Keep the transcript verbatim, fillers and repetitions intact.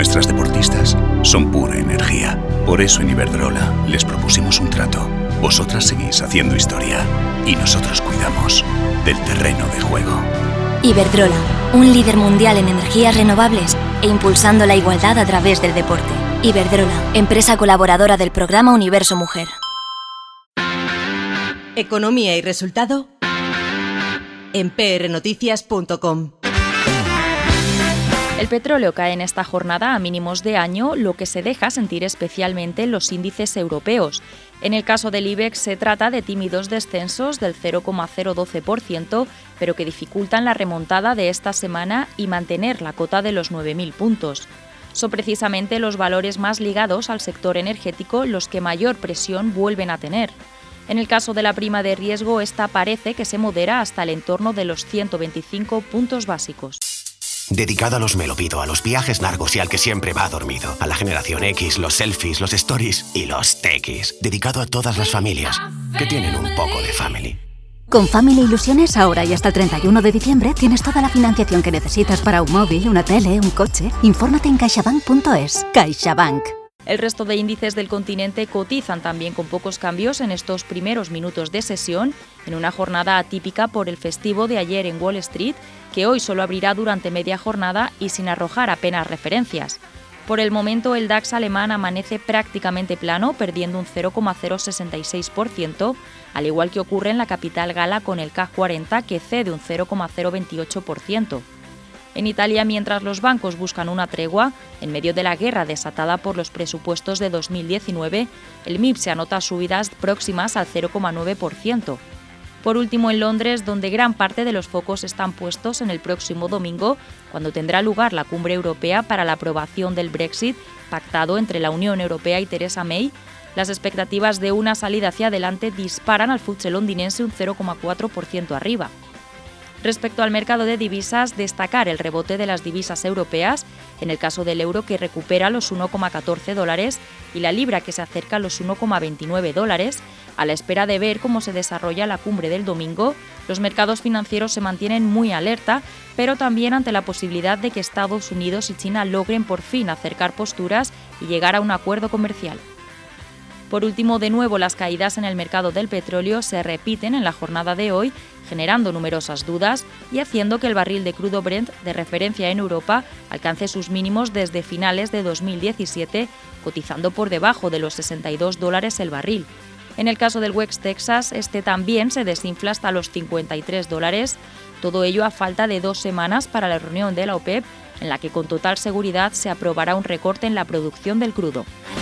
Nuestras deportistas son pura energía. Por eso en Iberdrola les propusimos un trato. Vosotras seguís haciendo historia y nosotros cuidamos del terreno de juego. Iberdrola, un líder mundial en energías renovables e impulsando la igualdad a través del deporte. Iberdrola, empresa colaboradora del programa Universo Mujer. Economía y resultado en p r noticias punto com. El petróleo cae en esta jornada a mínimos de año, lo que se deja sentir especialmente en los índices europeos. En el caso del IBEX se trata de tímidos descensos del cero coma cero doce por ciento, pero que dificultan la remontada de esta semana y mantener la cota de los nueve mil puntos. Son precisamente los valores más ligados al sector energético los que mayor presión vuelven a tener. En el caso de la prima de riesgo, esta parece que se modera hasta el entorno de los ciento veinticinco puntos básicos. Dedicado a los me lo pido, a los viajes largos y al que siempre va dormido. A la generación X, los selfies, los stories y los tequis. Dedicado a todas las familias que tienen un poco de family. Con Family Ilusiones, ahora y hasta el treinta y uno de diciembre, tienes toda la financiación que necesitas para un móvil, una tele, un coche. Infórmate en caixabank punto es. CaixaBank. El resto de índices del continente cotizan también con pocos cambios en estos primeros minutos de sesión, en una jornada atípica por el festivo de ayer en Wall Street, que hoy solo abrirá durante media jornada y sin arrojar apenas referencias. Por el momento, el DAX alemán amanece prácticamente plano, perdiendo un cero coma cero sesenta y seis por ciento, al igual que ocurre en la capital gala con el C A C cuarenta, que cede un cero coma cero veintiocho por ciento. En Italia, mientras los bancos buscan una tregua, en medio de la guerra desatada por los presupuestos de dos mil diecinueve, el M I P se anota subidas próximas al cero coma nueve por ciento. Por último, en Londres, donde gran parte de los focos están puestos en el próximo domingo, cuando tendrá lugar la cumbre europea para la aprobación del Brexit, pactado entre la Unión Europea y Theresa May, las expectativas de una salida hacia adelante disparan al F T S E londinense un cero coma cuatro por ciento arriba. Respecto al mercado de divisas, destacar el rebote de las divisas europeas, en el caso del euro que recupera los uno coma catorce dólares y la libra que se acerca a los uno coma veintinueve dólares. A la espera de ver cómo se desarrolla la cumbre del domingo, los mercados financieros se mantienen muy alerta, pero también ante la posibilidad de que Estados Unidos y China logren por fin acercar posturas y llegar a un acuerdo comercial. Por último, de nuevo, las caídas en el mercado del petróleo se repiten en la jornada de hoy, generando numerosas dudas y haciendo que el barril de crudo Brent, de referencia en Europa, alcance sus mínimos desde finales de dos mil diecisiete, cotizando por debajo de los sesenta y dos dólares el barril. En el caso del West Texas, este también se desinfla hasta los cincuenta y tres dólares, todo ello a falta de dos semanas para la reunión de la OPEP, en la que con total seguridad se aprobará un recorte en la producción del crudo.